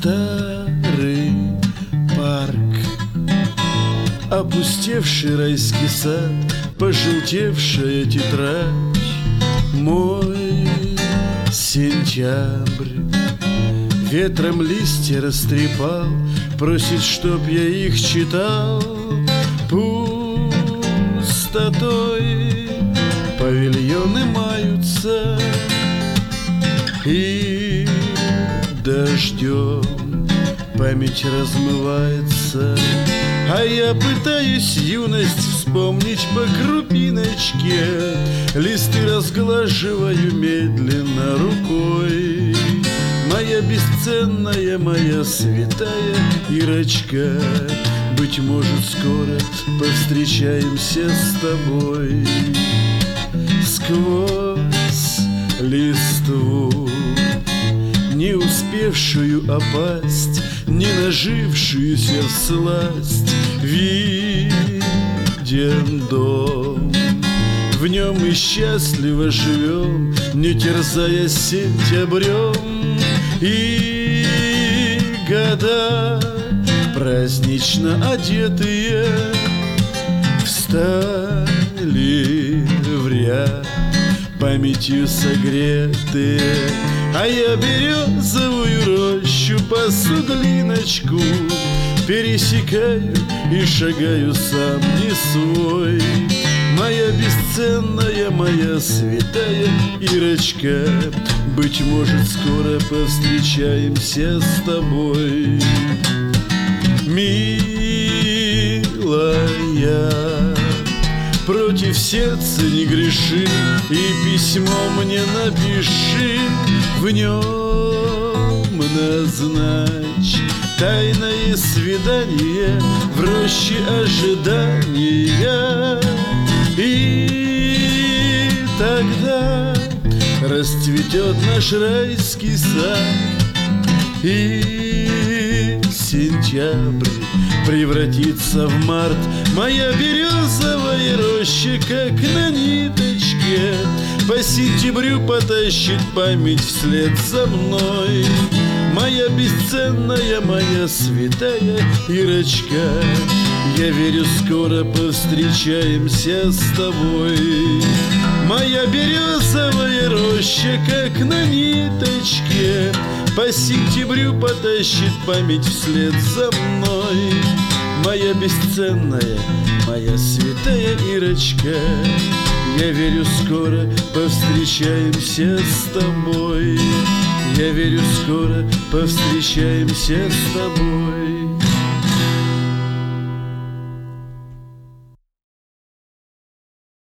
Старый парк, опустевший райский сад, пожелтевшая тетрадь. Мой сентябрь ветром листья растрепал, просит, чтоб я их читал. Пустотой павильоны маются, и дождем память размывается. А я пытаюсь юность вспомнить по крупиночке, листы разглаживаю медленно рукой. Моя бесценная, моя святая Ирочка, быть может, скоро повстречаемся с тобой. Сквозь листву, не успевшую опасть, не нажившуюся всласть, виден дом. В нем мы счастливо живем, не терзая сентябрем. И года, празднично одетые, встали в ряд, памятью согретые. А я березовую рощу пасу глиночку, пересекаю и шагаю сам не свой. Моя бесценная, моя святая Ирочка, быть может, скоро повстречаемся с тобой. Милая, против сердца не греши, и письмо мне напиши. В нем назначь тайное свидание в роще ожидания. И тогда расцветет наш райский сад, и сентябрь превратится в март. Моя березовая роща, как на ниточке, по сентябрю потащит память вслед за мной. Моя бесценная, моя святая Ирочка, я верю, скоро повстречаемся с тобой. Моя березовая роща, как на ниточке, по сентябрю потащит память вслед за мной. Моя бесценная, моя святая Ирочка, я верю, скоро повстречаемся с тобой. Я верю, скоро повстречаемся с тобой.